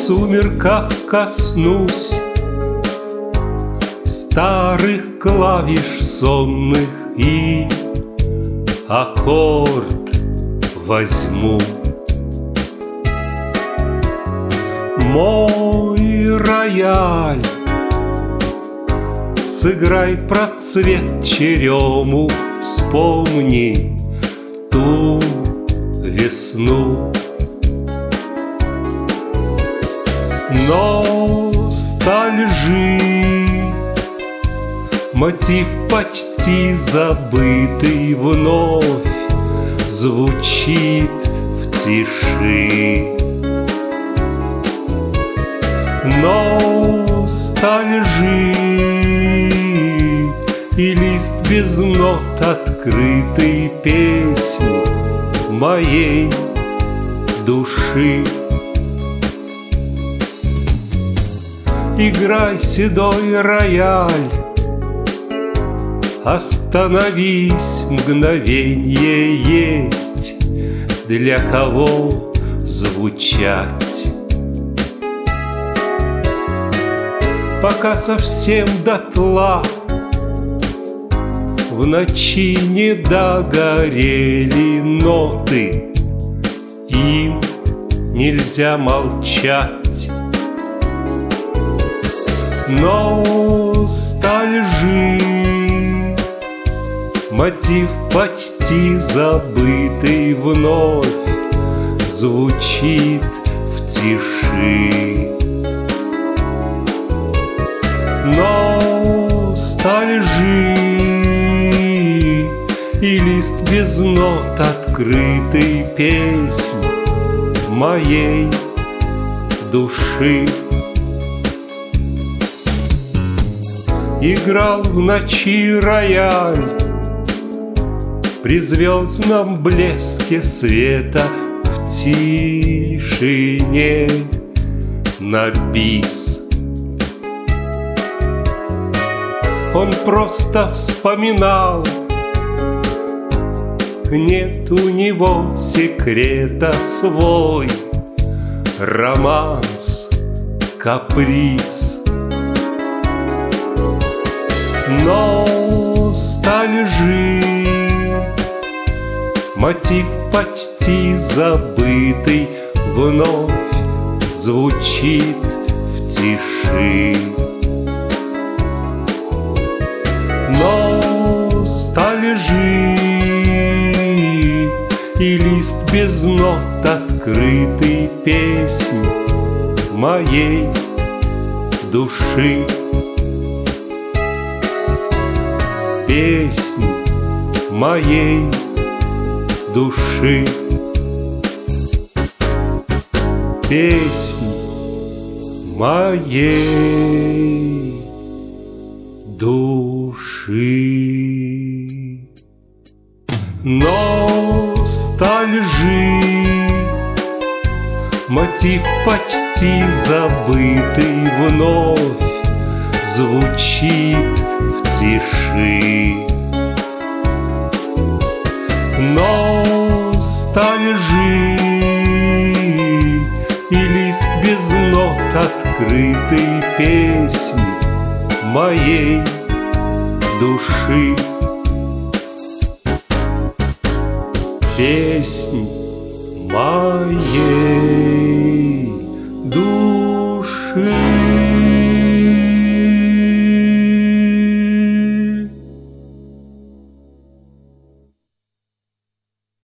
сумерках коснусь старых клавиш сонных и аккорд возьму. Мой рояль, сыграй про цвет черему, вспомни ту весну. Ностальжи, мотив почти забытый, вновь звучит в тиши. Ностальжи, и лист без нот открытой песни моей души. Играй, седой рояль, остановись, мгновенье есть для кого звучать. Пока совсем дотла в ночи не догорели ноты, им нельзя молчать. Ностальжи, мотив почти забытый, вновь звучит в тиши. Ностальжи, и лист без нот открытой песни моей души. Играл в ночи рояль при звездном блеске света, в тишине на бис. Он просто вспоминал, нет у него секрета, свой романс, каприз. Ностальжи, мотив почти забытый, вновь звучит в тиши. Ностальжи, и лист без нот открытой песни моей души. Песни моей души. Песни моей души. Ностальжи, мотив почти забытый, вновь звучит в тиши. Ностальжи, и лист без нот открытой песни моей души. Песни моей